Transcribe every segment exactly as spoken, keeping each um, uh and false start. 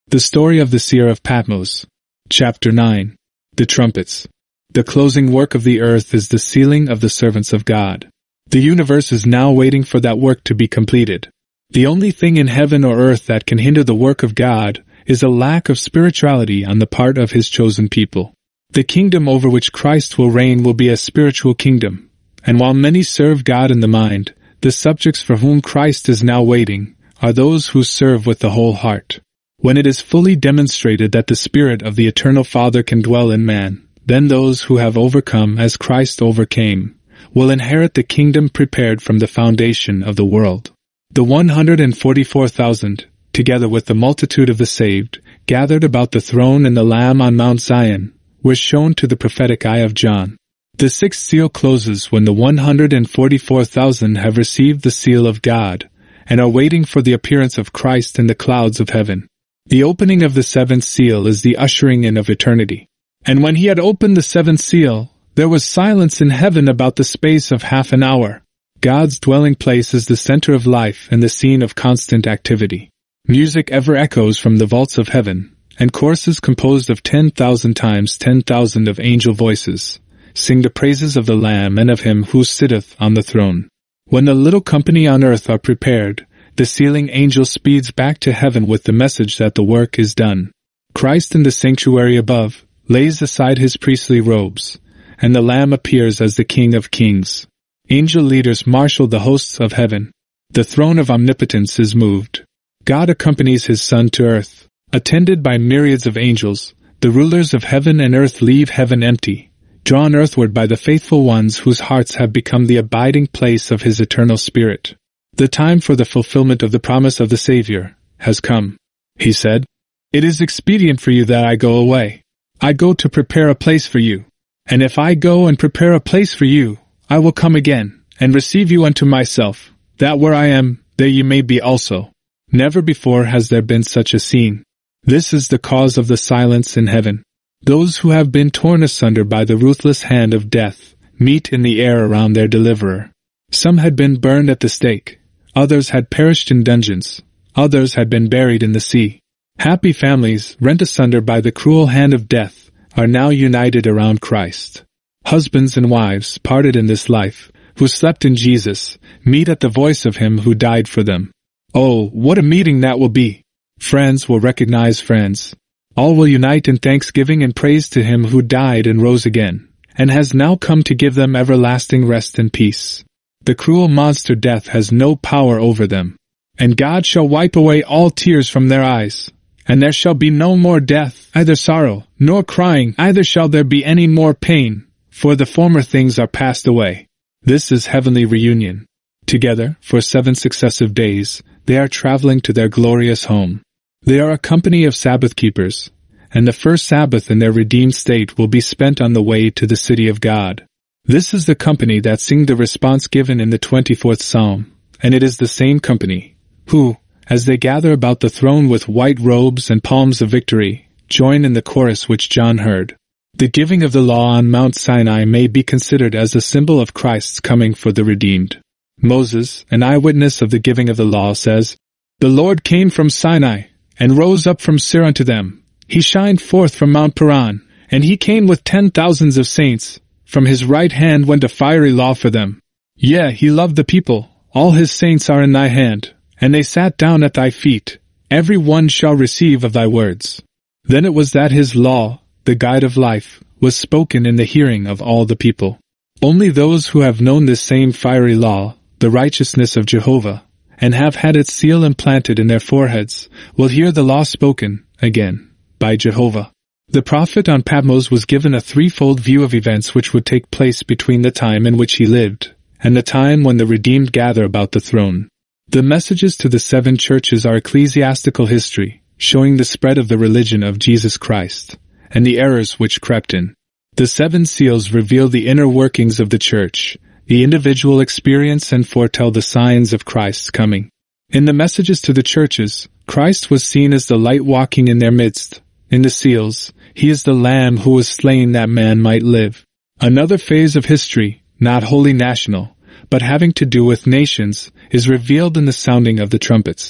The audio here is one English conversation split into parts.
The story of the seer of Patmos. Chapter nine. The trumpets. The closing work of the earth is the sealing of the servants of God. The universe is now waiting for that work to be completed. The only thing in heaven or earth that can hinder the work of God is a lack of spirituality on the part of His chosen people. The kingdom over which Christ will reign will be a spiritual kingdom, and while many serve God in the mind, the subjects for whom Christ is now waiting are those who serve with the whole heart. When it is fully demonstrated that the Spirit of the Eternal Father can dwell in man, then those who have overcome as Christ overcame will inherit the kingdom prepared from the foundation of the world. The one hundred forty-four thousand, together with the multitude of the saved, gathered about the throne and the Lamb on Mount Zion, were shown to the prophetic eye of John. The sixth seal closes when the one hundred forty-four thousand have received the seal of God, and are waiting for the appearance of Christ in the clouds of heaven. The opening of the seventh seal is the ushering in of eternity. And when he had opened the seventh seal, there was silence in heaven about the space of half an hour. God's dwelling place is the center of life and the scene of constant activity. Music ever echoes from the vaults of heaven, and choruses composed of ten thousand times ten thousand of angel voices sing the praises of the Lamb and of Him who sitteth on the throne. When the little company on earth are prepared, the sealing angel speeds back to heaven with the message that the work is done. Christ in the sanctuary above lays aside his priestly robes, and the Lamb appears as the King of Kings. Angel leaders marshal the hosts of heaven. The throne of omnipotence is moved. God accompanies His Son to earth. Attended by myriads of angels, the rulers of heaven and earth leave heaven empty, drawn earthward by the faithful ones whose hearts have become the abiding place of His eternal Spirit. The time for the fulfillment of the promise of the Savior has come. He said, "It is expedient for you that I go away. I go to prepare a place for you. And if I go and prepare a place for you, I will come again, and receive you unto myself, that where I am, there ye may be also." Never before has there been such a scene. This is the cause of the silence in heaven. Those who have been torn asunder by the ruthless hand of death meet in the air around their deliverer. Some had been burned at the stake, others had perished in dungeons, others had been buried in the sea. Happy families, rent asunder by the cruel hand of death, are now united around Christ. Husbands and wives, parted in this life, who slept in Jesus, meet at the voice of Him who died for them. Oh, what a meeting that will be! Friends will recognize friends. All will unite in thanksgiving and praise to Him who died and rose again, and has now come to give them everlasting rest and peace. The cruel monster death has no power over them. And God shall wipe away all tears from their eyes. And there shall be no more death, either sorrow, nor crying, neither shall there be any more pain, for the former things are passed away. This is heavenly reunion. Together, for seven successive days, they are traveling to their glorious home. They are a company of Sabbath keepers, and the first Sabbath in their redeemed state will be spent on the way to the city of God. This is the company that sing the response given in the twenty-fourth Psalm, and it is the same company, who, as they gather about the throne with white robes and palms of victory, join in the chorus which John heard. The giving of the law on Mount Sinai may be considered as a symbol of Christ's coming for the redeemed. Moses, an eyewitness of the giving of the law, says, "The Lord came from Sinai, and rose up from Seir unto them. He shined forth from Mount Paran, and He came with ten thousands of saints. From His right hand went a fiery law for them. Yea, He loved the people. All His saints are in thy hand. And they sat down at thy feet. Every one shall receive of thy words." Then it was that His law, the guide of life, was spoken in the hearing of all the people. Only those who have known this same fiery law, the righteousness of Jehovah, and have had its seal implanted in their foreheads, will hear the law spoken, again, by Jehovah. The prophet on Patmos was given a threefold view of events which would take place between the time in which he lived, and the time when the redeemed gather about the throne. The messages to the seven churches are ecclesiastical history, showing the spread of the religion of Jesus Christ, and the errors which crept in. The seven seals reveal the inner workings of the church, the individual experience, and foretell the signs of Christ's coming. In the messages to the churches, Christ was seen as the light walking in their midst. In the seals, He is the Lamb who was slain that man might live. Another phase of history, not wholly national, but having to do with nations, is revealed in the sounding of the trumpets.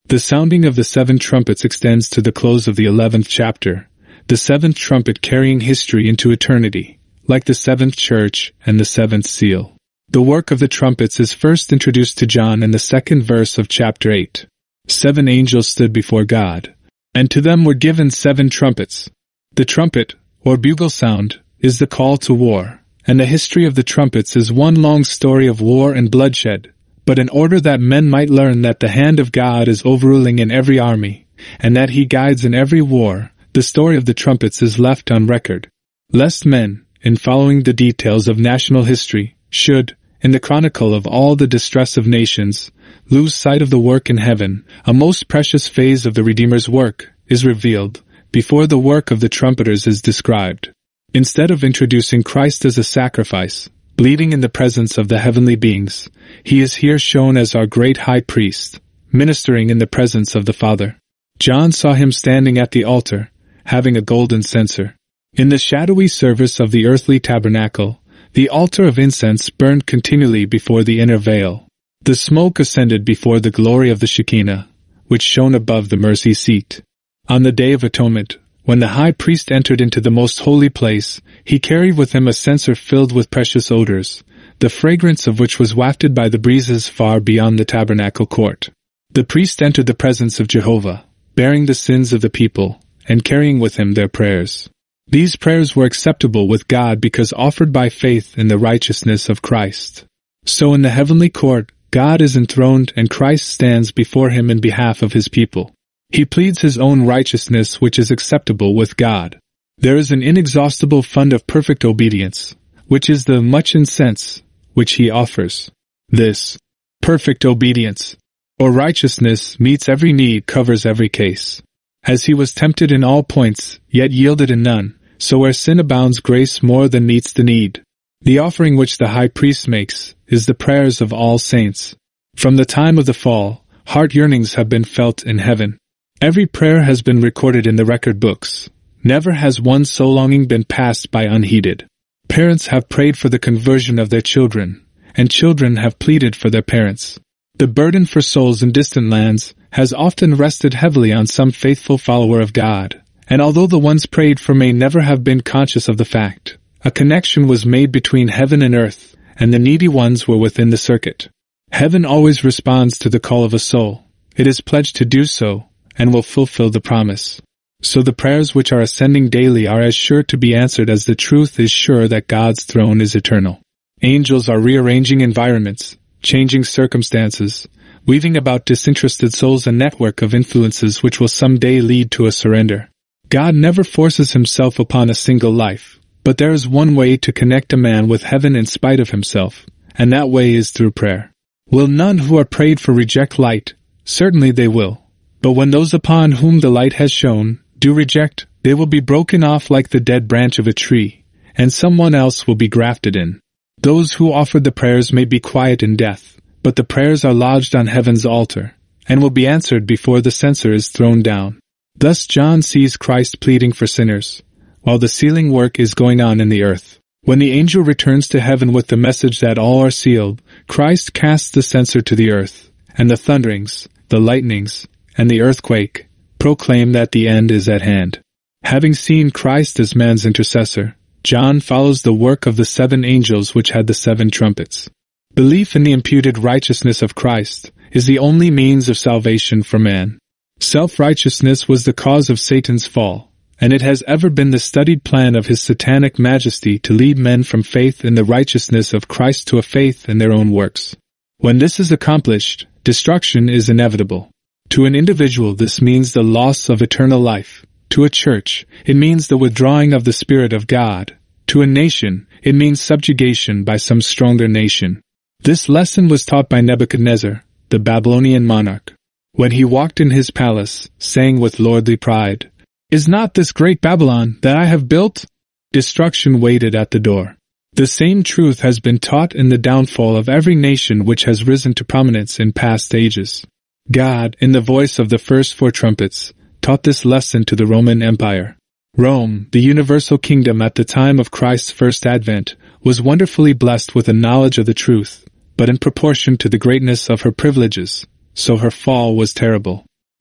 The sounding of the seven trumpets extends to the close of the eleventh chapter, the seventh trumpet carrying history into eternity, like the seventh church and the seventh seal. The work of the trumpets is first introduced to John in the second verse of chapter eight. Seven angels stood before God, and to them were given seven trumpets. The trumpet, or bugle sound, is the call to war, and the history of the trumpets is one long story of war and bloodshed, but in order that men might learn that the hand of God is overruling in every army, and that he guides in every war, the story of the trumpets is left on record, lest men, in following the details of national history, should, in the chronicle of all the distress of nations, lose sight of the work in heaven. A most precious phase of the Redeemer's work is revealed before the work of the trumpeters is described. Instead of introducing Christ as a sacrifice, bleeding in the presence of the heavenly beings, he is here shown as our great high priest, ministering in the presence of the Father. John saw him standing at the altar, having a golden censer. In the shadowy service of the earthly tabernacle, the altar of incense burned continually before the inner veil. The smoke ascended before the glory of the Shekinah, which shone above the mercy seat. On the Day of Atonement, when the high priest entered into the most holy place, he carried with him a censer filled with precious odors, the fragrance of which was wafted by the breezes far beyond the tabernacle court. The priest entered the presence of Jehovah, bearing the sins of the people, and carrying with him their prayers. These prayers were acceptable with God because offered by faith in the righteousness of Christ. So in the heavenly court, God is enthroned and Christ stands before him in behalf of his people. He pleads his own righteousness which is acceptable with God. There is an inexhaustible fund of perfect obedience, which is the much incense which he offers. This perfect obedience, or righteousness, meets every need, covers every case. As he was tempted in all points, yet yielded in none, so where sin abounds grace more than meets the need. The offering which the high priest makes is the prayers of all saints. From the time of the fall, heart yearnings have been felt in heaven. Every prayer has been recorded in the record books. Never has one so longing been passed by unheeded. Parents have prayed for the conversion of their children, and children have pleaded for their parents. The burden for souls in distant lands has often rested heavily on some faithful follower of God, and although the ones prayed for may never have been conscious of the fact, a connection was made between heaven and earth, and the needy ones were within the circuit. Heaven always responds to the call of a soul. It is pledged to do so, and will fulfill the promise. So the prayers which are ascending daily are as sure to be answered as the truth is sure that God's throne is eternal. Angels are rearranging environments, changing circumstances, weaving about disinterested souls a network of influences which will someday lead to a surrender. God never forces himself upon a single life, but there is one way to connect a man with heaven in spite of himself, and that way is through prayer. Will none who are prayed for reject light? Certainly they will. But when those upon whom the light has shone do reject, they will be broken off like the dead branch of a tree, and someone else will be grafted in. Those who offered the prayers may be quiet in death, but the prayers are lodged on heaven's altar, and will be answered before the censer is thrown down. Thus John sees Christ pleading for sinners, while the sealing work is going on in the earth. When the angel returns to heaven with the message that all are sealed, Christ casts the censer to the earth, and the thunderings, the lightnings, and the earthquake proclaim that the end is at hand. Having seen Christ as man's intercessor, John follows the work of the seven angels which had the seven trumpets. Belief in the imputed righteousness of Christ is the only means of salvation for man. Self-righteousness was the cause of Satan's fall, and it has ever been the studied plan of his satanic majesty to lead men from faith in the righteousness of Christ to a faith in their own works. When this is accomplished, destruction is inevitable. To an individual this means the loss of eternal life. To a church, it means the withdrawing of the Spirit of God. To a nation, it means subjugation by some stronger nation. This lesson was taught by Nebuchadnezzar, the Babylonian monarch, when he walked in his palace, saying with lordly pride, "Is not this great Babylon that I have built?" Destruction waited at the door. The same truth has been taught in the downfall of every nation which has risen to prominence in past ages. God, in the voice of the first four trumpets, taught this lesson to the Roman Empire. Rome, the universal kingdom at the time of Christ's first advent, was wonderfully blessed with a knowledge of the truth, but in proportion to the greatness of her privileges, so her fall was terrible.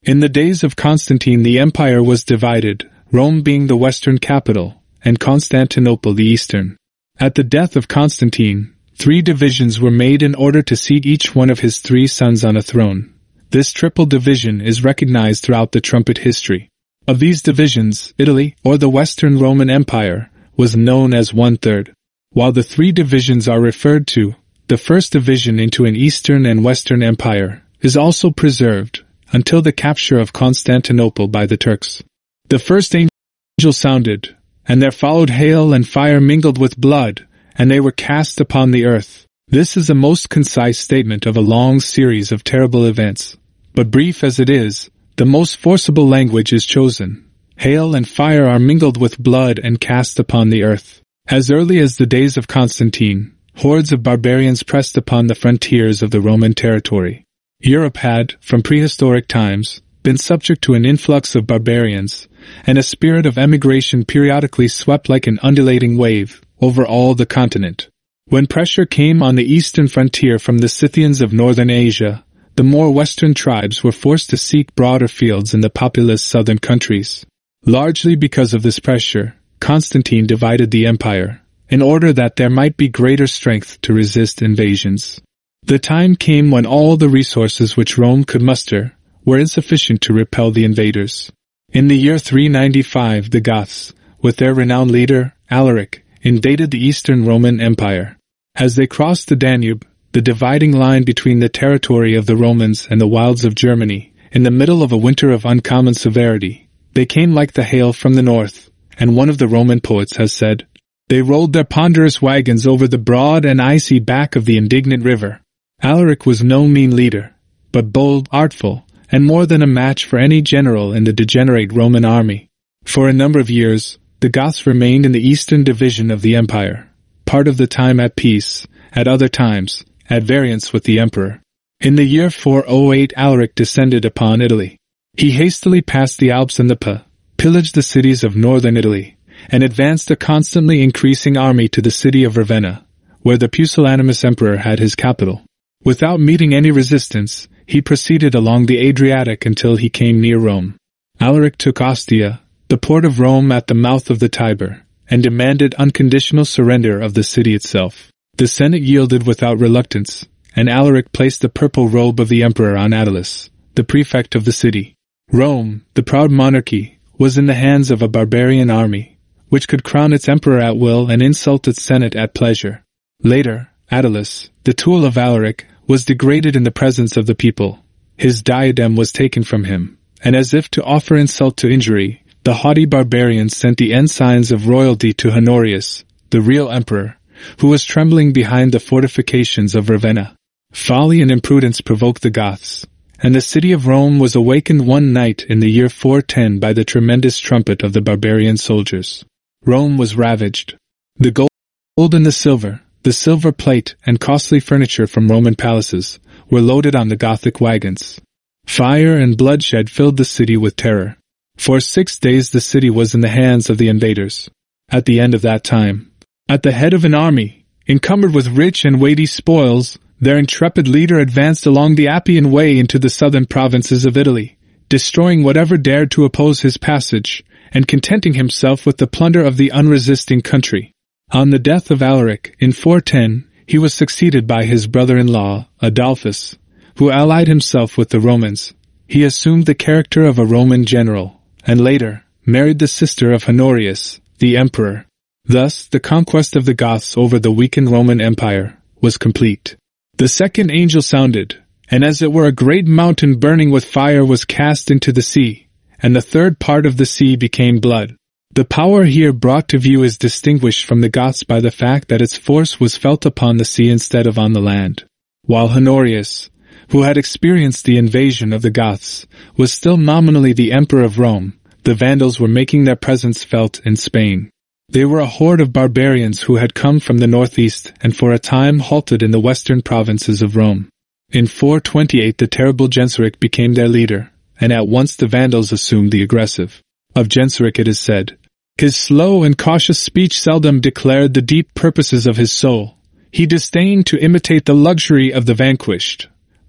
In the days of Constantine the empire was divided, Rome being the western capital, and Constantinople the eastern. At the death of Constantine, three divisions were made in order to seat each one of his three sons on a throne. This triple division is recognized throughout the trumpet history. Of these divisions, Italy, or the Western Roman Empire, was known as one-third. While the three divisions are referred to, the first division into an Eastern and Western Empire is also preserved until the capture of Constantinople by the Turks. The first angel sounded, and there followed hail and fire mingled with blood, and they were cast upon the earth. This is a most concise statement of a long series of terrible events. But brief as it is, the most forcible language is chosen. Hail and fire are mingled with blood and cast upon the earth. As early as the days of Constantine, hordes of barbarians pressed upon the frontiers of the Roman territory. Europe had, from prehistoric times, been subject to an influx of barbarians, and a spirit of emigration periodically swept like an undulating wave over all the continent. When pressure came on the eastern frontier from the Scythians of northern Asia, the more western tribes were forced to seek broader fields in the populous southern countries. Largely because of this pressure, Constantine divided the empire, in order that there might be greater strength to resist invasions. The time came when all the resources which Rome could muster were insufficient to repel the invaders. In the year three ninety-five, the Goths, with their renowned leader, Alaric, invaded the Eastern Roman Empire. As they crossed the Danube, the dividing line between the territory of the Romans and the wilds of Germany, in the middle of a winter of uncommon severity, they came like the hail from the north, and one of the Roman poets has said, "They rolled their ponderous wagons over the broad and icy back of the indignant river." Alaric was no mean leader, but bold, artful, and more than a match for any general in the degenerate Roman army. For a number of years, the Goths remained in the eastern division of the empire, part of the time at peace, at other times, at variance with the emperor. In the year four oh eight Alaric descended upon Italy. He hastily passed the Alps and the Po, pillaged the cities of northern Italy, and advanced a constantly increasing army to the city of Ravenna, where the pusillanimous emperor had his capital. Without meeting any resistance, he proceeded along the Adriatic until he came near Rome. Alaric took Ostia, the port of Rome at the mouth of the Tiber, and demanded unconditional surrender of the city itself. The Senate yielded without reluctance, and Alaric placed the purple robe of the emperor on Attalus, the prefect of the city. Rome, the proud monarchy, was in the hands of a barbarian army, which could crown its emperor at will and insult its senate at pleasure. Later, Attalus, the tool of Alaric, was degraded in the presence of the people. His diadem was taken from him, and as if to offer insult to injury, the haughty barbarians sent the ensigns of royalty to Honorius, the real emperor, who was trembling behind the fortifications of Ravenna. Folly and imprudence provoked the Goths, and the city of Rome was awakened one night in the year four ten by the tremendous trumpet of the barbarian soldiers. Rome was ravaged. The gold and the silver, the silver plate and costly furniture from Roman palaces were loaded on the Gothic wagons. Fire and bloodshed filled the city with terror. For six days the city was in the hands of the invaders. At the end of that time, at the head of an army, encumbered with rich and weighty spoils, their intrepid leader advanced along the Appian Way into the southern provinces of Italy, destroying whatever dared to oppose his passage, and contenting himself with the plunder of the unresisting country. On the death of Alaric, in four ten, he was succeeded by his brother-in-law, Adolphus, who allied himself with the Romans. He assumed the character of a Roman general, and later, married the sister of Honorius, the emperor. Thus, the conquest of the Goths over the weakened Roman Empire was complete. The second angel sounded, and as it were a great mountain burning with fire was cast into the sea, and the third part of the sea became blood. The power here brought to view is distinguished from the Goths by the fact that its force was felt upon the sea instead of on the land. While Honorius, who had experienced the invasion of the Goths, was still nominally the emperor of Rome, the Vandals were making their presence felt in Spain. They were a horde of barbarians who had come from the northeast and for a time halted in the western provinces of Rome. In four twenty-eight the terrible Genseric became their leader, and at once the Vandals assumed the aggressive. Of Genseric it is said, "His slow and cautious speech seldom declared the deep purposes of his soul. He disdained to imitate the luxury of the vanquished,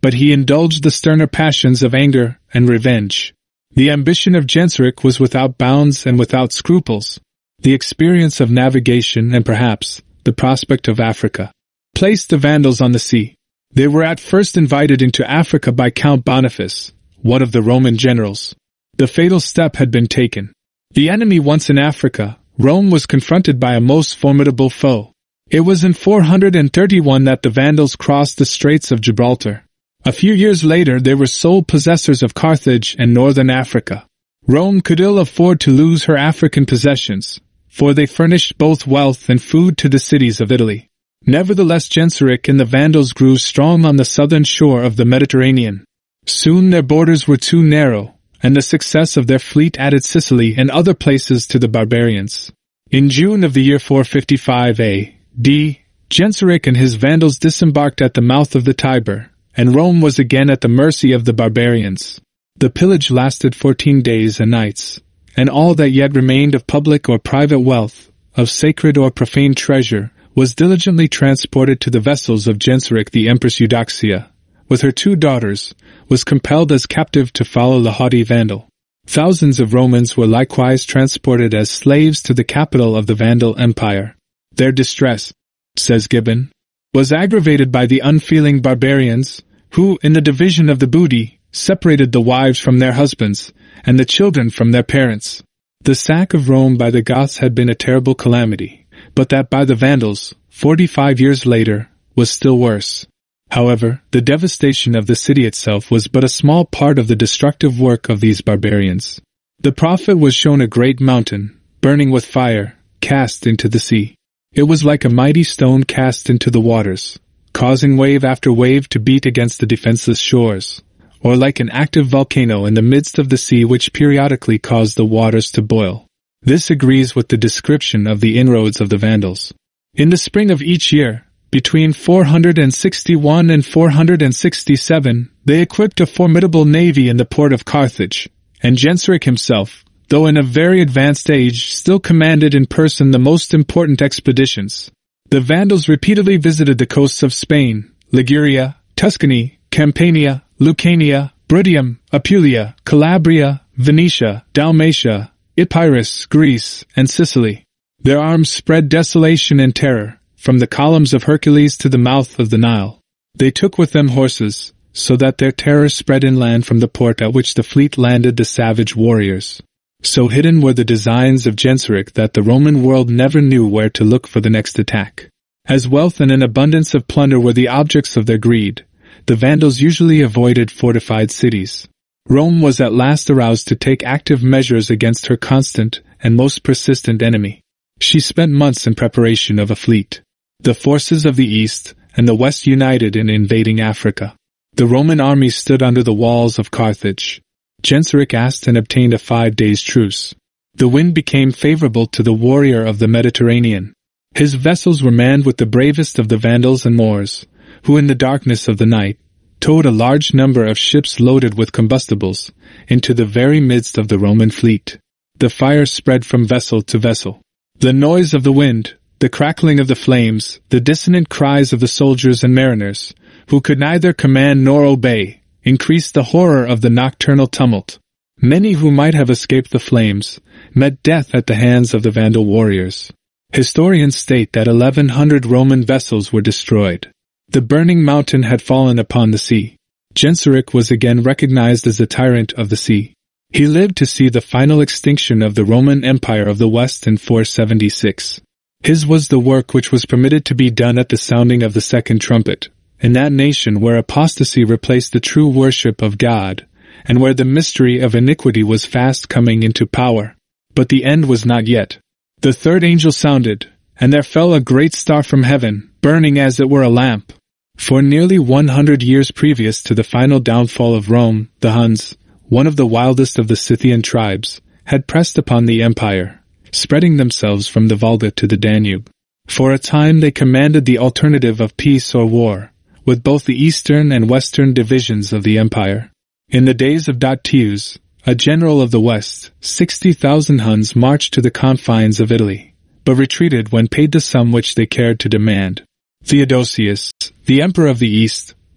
but he indulged the sterner passions of anger and revenge. The ambition of Genseric was without bounds and without scruples. The experience of navigation and perhaps the prospect of Africa placed the Vandals on the sea. They were at first invited into Africa by Count Boniface, one of the Roman generals. The fatal step had been taken. The enemy once in Africa, Rome was confronted by a most formidable foe. It was in four hundred thirty-one that the Vandals crossed the Straits of Gibraltar. A few years later they were sole possessors of Carthage and northern Africa. Rome could ill afford to lose her African possessions, for they furnished both wealth and food to the cities of Italy. Nevertheless, Genseric and the Vandals grew strong on the southern shore of the Mediterranean. Soon their borders were too narrow, and the success of their fleet added Sicily and other places to the barbarians. In June of the year four fifty-five A D, Genseric and his Vandals disembarked at the mouth of the Tiber, and Rome was again at the mercy of the barbarians. The pillage lasted fourteen days and nights, and all that yet remained of public or private wealth, of sacred or profane treasure, was diligently transported to the vessels of Genseric. The Empress Eudoxia, with her two daughters, was compelled as captive to follow the haughty Vandal. Thousands of Romans were likewise transported as slaves to the capital of the Vandal Empire. Their distress, says Gibbon, was aggravated by the unfeeling barbarians, who, in the division of the booty, separated the wives from their husbands, and the children from their parents. The sack of Rome by the Goths had been a terrible calamity, but that by the Vandals, forty-five years later, was still worse. However, the devastation of the city itself was but a small part of the destructive work of these barbarians. The prophet was shown a great mountain, burning with fire, cast into the sea. It was like a mighty stone cast into the waters, causing wave after wave to beat against the defenseless shores, or like an active volcano in the midst of the sea which periodically caused the waters to boil. This agrees with the description of the inroads of the Vandals. In the spring of each year, between four hundred sixty-one and four hundred sixty-seven, they equipped a formidable navy in the port of Carthage, and Genseric himself, though in a very advanced age, still commanded in person the most important expeditions. The Vandals repeatedly visited the coasts of Spain, Liguria, Tuscany, Campania, Lucania, Bruttium, Apulia, Calabria, Venetia, Dalmatia, Epirus, Greece, and Sicily. Their arms spread desolation and terror, from the columns of Hercules to the mouth of the Nile. They took with them horses, so that their terror spread inland from the port at which the fleet landed the savage warriors. So hidden were the designs of Genseric that the Roman world never knew where to look for the next attack. As wealth and an abundance of plunder were the objects of their greed, the Vandals usually avoided fortified cities. Rome was at last aroused to take active measures against her constant and most persistent enemy. She spent months in preparation of a fleet. The forces of the East and the West united in invading Africa. The Roman army stood under the walls of Carthage. Genseric asked and obtained a five days' truce. The wind became favorable to the warrior of the Mediterranean. His vessels were manned with the bravest of the Vandals and Moors, who in the darkness of the night towed a large number of ships loaded with combustibles into the very midst of the Roman fleet. The fire spread from vessel to vessel. The noise of the wind, the crackling of the flames, the dissonant cries of the soldiers and mariners, who could neither command nor obey, increased the horror of the nocturnal tumult. Many who might have escaped the flames met death at the hands of the Vandal warriors. Historians state that eleven hundred Roman vessels were destroyed. The burning mountain had fallen upon the sea. Genseric was again recognized as the tyrant of the sea. He lived to see the final extinction of the Roman Empire of the West in four seventy-six. His was the work which was permitted to be done at the sounding of the second trumpet, in that nation where apostasy replaced the true worship of God, and where the mystery of iniquity was fast coming into power. But the end was not yet. The third angel sounded, and there fell a great star from heaven, burning as it were a lamp. For nearly one hundred years previous to the final downfall of Rome, the Huns, one of the wildest of the Scythian tribes, had pressed upon the empire, spreading themselves from the Volga to the Danube. For a time they commanded the alternative of peace or war, with both the eastern and western divisions of the empire. In the days of Datius, a general of the west, sixty thousand Huns marched to the confines of Italy, but retreated when paid the sum which they cared to demand. Theodosius, the emperor of the east,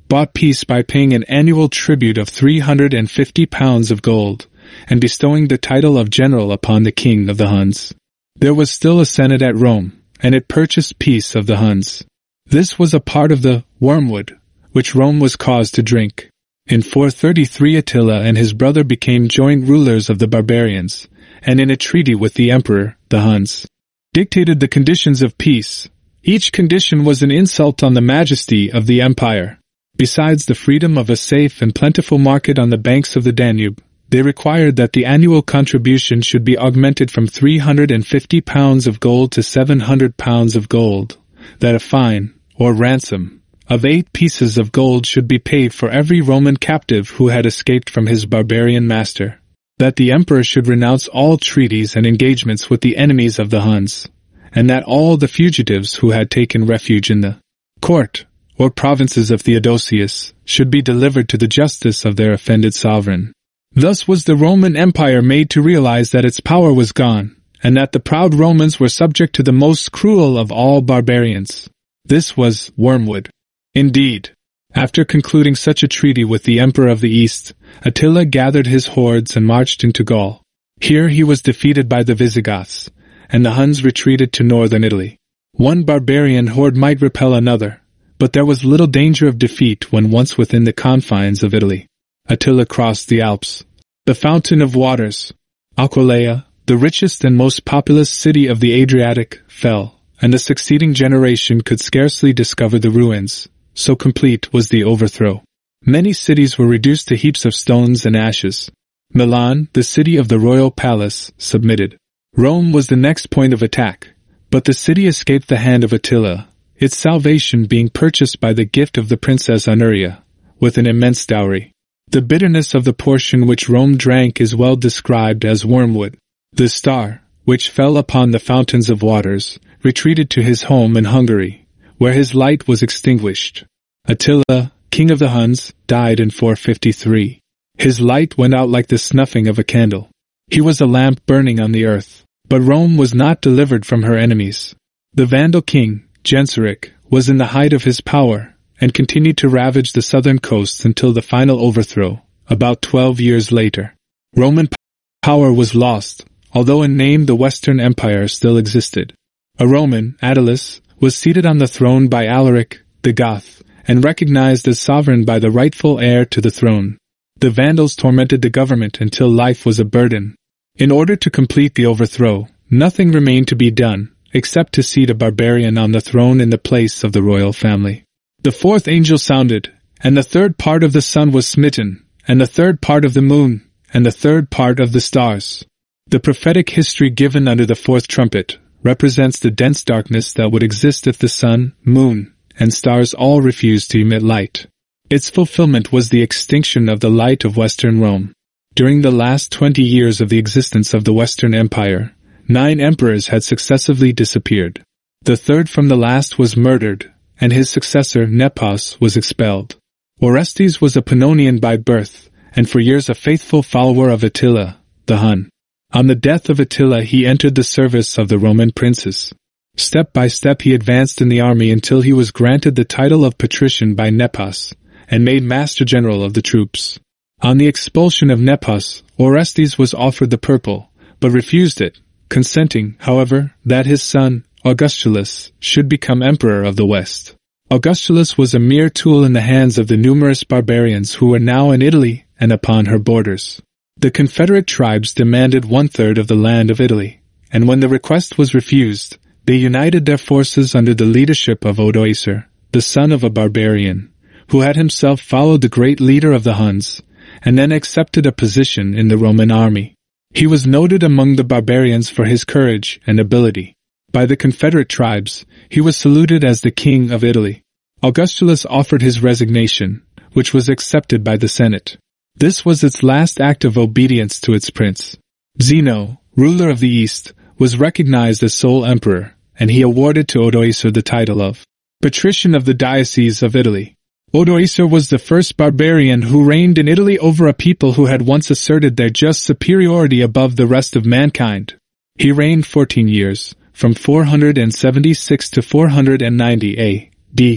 bought peace by paying an annual tribute of three hundred fifty pounds of gold, and bestowing the title of general upon the king of the Huns. There was still a senate at Rome, and it purchased peace of the Huns. This was a part of the wormwood, which Rome was caused to drink. In four thirty-three Attila and his brother became joint rulers of the barbarians, and in a treaty with the emperor, the Huns dictated the conditions of peace. Each condition was an insult on the majesty of the empire. Besides the freedom of a safe and plentiful market on the banks of the Danube, they required that the annual contribution should be augmented from three hundred fifty pounds of gold to seven hundred pounds of gold, that a fine, or ransom, of eight pieces of gold should be paid for every Roman captive who had escaped from his barbarian master, that the emperor should renounce all treaties and engagements with the enemies of the Huns, and that all the fugitives who had taken refuge in the court, or provinces of Theodosius, should be delivered to the justice of their offended sovereign. Thus was the Roman Empire made to realize that its power was gone, and that the proud Romans were subject to the most cruel of all barbarians. This was wormwood. Indeed, after concluding such a treaty with the Emperor of the East, Attila gathered his hordes and marched into Gaul. Here he was defeated by the Visigoths, and the Huns retreated to northern Italy. One barbarian horde might repel another, but there was little danger of defeat when once within the confines of Italy. Attila crossed the Alps. The Fountain of Waters, Aquileia, the richest and most populous city of the Adriatic, fell, and the succeeding generation could scarcely discover the ruins, so complete was the overthrow. Many cities were reduced to heaps of stones and ashes. Milan, the city of the royal palace, submitted. Rome was the next point of attack, but the city escaped the hand of Attila, its salvation being purchased by the gift of the Princess Honoria, with an immense dowry. The bitterness of the portion which Rome drank is well described as wormwood. The star, which fell upon the fountains of waters, retreated to his home in Hungary, where his light was extinguished. Attila, king of the Huns, died in four fifty-three. His light went out like the snuffing of a candle. He was a lamp burning on the earth, but Rome was not delivered from her enemies. The Vandal king, Genseric, was in the height of his power, and continued to ravage the southern coasts until the final overthrow, about twelve years later. Roman power was lost, although in name the Western Empire still existed. A Roman, Attalus, was seated on the throne by Alaric, the Goth, and recognized as sovereign by the rightful heir to the throne. The Vandals tormented the government until life was a burden. In order to complete the overthrow, nothing remained to be done, except to seat a barbarian on the throne in the place of the royal family. The fourth angel sounded, and the third part of the sun was smitten, and the third part of the moon, and the third part of the stars. The prophetic history given under the fourth trumpet represents the dense darkness that would exist if the sun, moon, and stars all refused to emit light. Its fulfillment was the extinction of the light of Western Rome. During the last twenty years of the existence of the Western Empire, nine emperors had successively disappeared. The third from the last was murdered, and his successor, Nepos, was expelled. Orestes was a Pannonian by birth, and for years a faithful follower of Attila, the Hun. On the death of Attila he entered the service of the Roman princes. Step by step he advanced in the army until he was granted the title of patrician by Nepos, and made master general of the troops. On the expulsion of Nepos, Orestes was offered the purple, but refused it, consenting, however, that his son, Augustulus, should become emperor of the West. Augustulus was a mere tool in the hands of the numerous barbarians who were now in Italy and upon her borders. The confederate tribes demanded one-third of the land of Italy, and when the request was refused, they united their forces under the leadership of Odoacer, the son of a barbarian, who had himself followed the great leader of the Huns, and then accepted a position in the Roman army. He was noted among the barbarians for his courage and ability. By the confederate tribes, he was saluted as the king of Italy. Augustulus offered his resignation, which was accepted by the Senate. This was its last act of obedience to its prince. Zeno, ruler of the East, was recognized as sole emperor, and he awarded to Odoacer the title of patrician of the Diocese of Italy. Odoacer was the first barbarian who reigned in Italy over a people who had once asserted their just superiority above the rest of mankind. He reigned fourteen years, from four hundred seventy-six to four hundred ninety A D.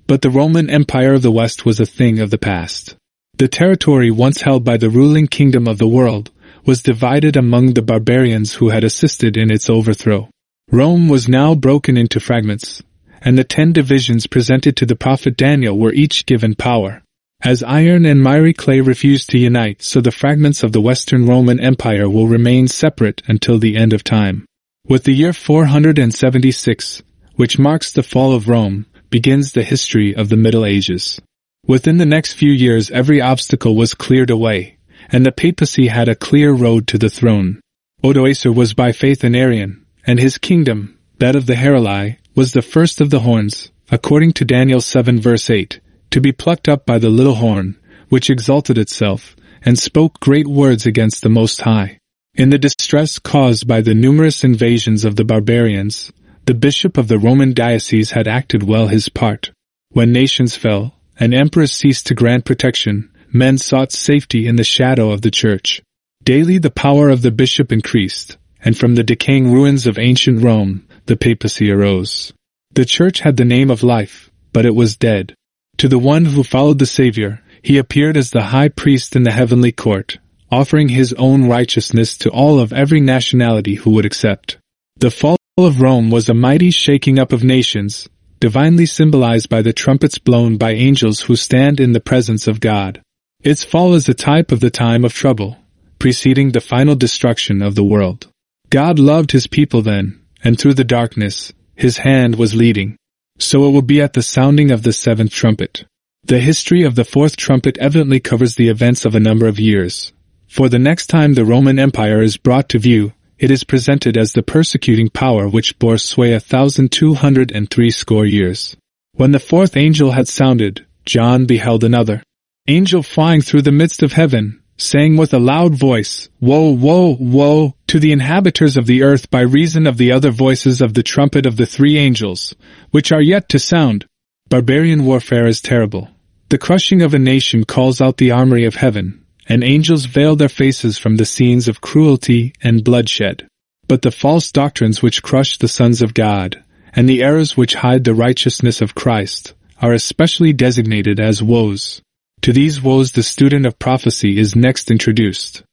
But the Roman Empire of the West was a thing of the past. The territory once held by the ruling kingdom of the world was divided among the barbarians who had assisted in its overthrow. Rome was now broken into fragments, and the ten divisions presented to the prophet Daniel were each given power. As iron and miry clay refused to unite, so the fragments of the Western Roman Empire will remain separate until the end of time. With the year four hundred seventy-six, which marks the fall of Rome, begins the history of the Middle Ages. Within the next few years every obstacle was cleared away, and the papacy had a clear road to the throne. Odoacer was by faith an Arian, and his kingdom, that of the Heruli, was the first of the horns, according to Daniel seven verse eight, to be plucked up by the little horn, which exalted itself, and spoke great words against the Most High. In the distress caused by the numerous invasions of the barbarians, the bishop of the Roman diocese had acted well his part. When nations fell, and emperors ceased to grant protection, men sought safety in the shadow of the church. Daily the power of the bishop increased, and from the decaying ruins of ancient Rome, the papacy arose. The church had the name of life, but it was dead. To the one who followed the Savior, he appeared as the high priest in the heavenly court, offering his own righteousness to all of every nationality who would accept. The fall of Rome was a mighty shaking up of nations, divinely symbolized by the trumpets blown by angels who stand in the presence of God. Its fall is a type of the time of trouble, preceding the final destruction of the world. God loved his people then, and through the darkness, his hand was leading. So it will be at the sounding of the seventh trumpet. The history of the fourth trumpet evidently covers the events of a number of years. For the next time the Roman Empire is brought to view, it is presented as the persecuting power which bore sway a thousand two hundred and three score years. When the fourth angel had sounded, John beheld another angel flying through the midst of heaven, saying with a loud voice, Woe, woe, woe, to the inhabitants of the earth by reason of the other voices of the trumpet of the three angels, which are yet to sound. Barbarian warfare is terrible. The crushing of a nation calls out the armory of heaven, and angels veil their faces from the scenes of cruelty and bloodshed. But the false doctrines which crush the sons of God, and the errors which hide the righteousness of Christ, are especially designated as woes. To these woes the student of prophecy is next introduced.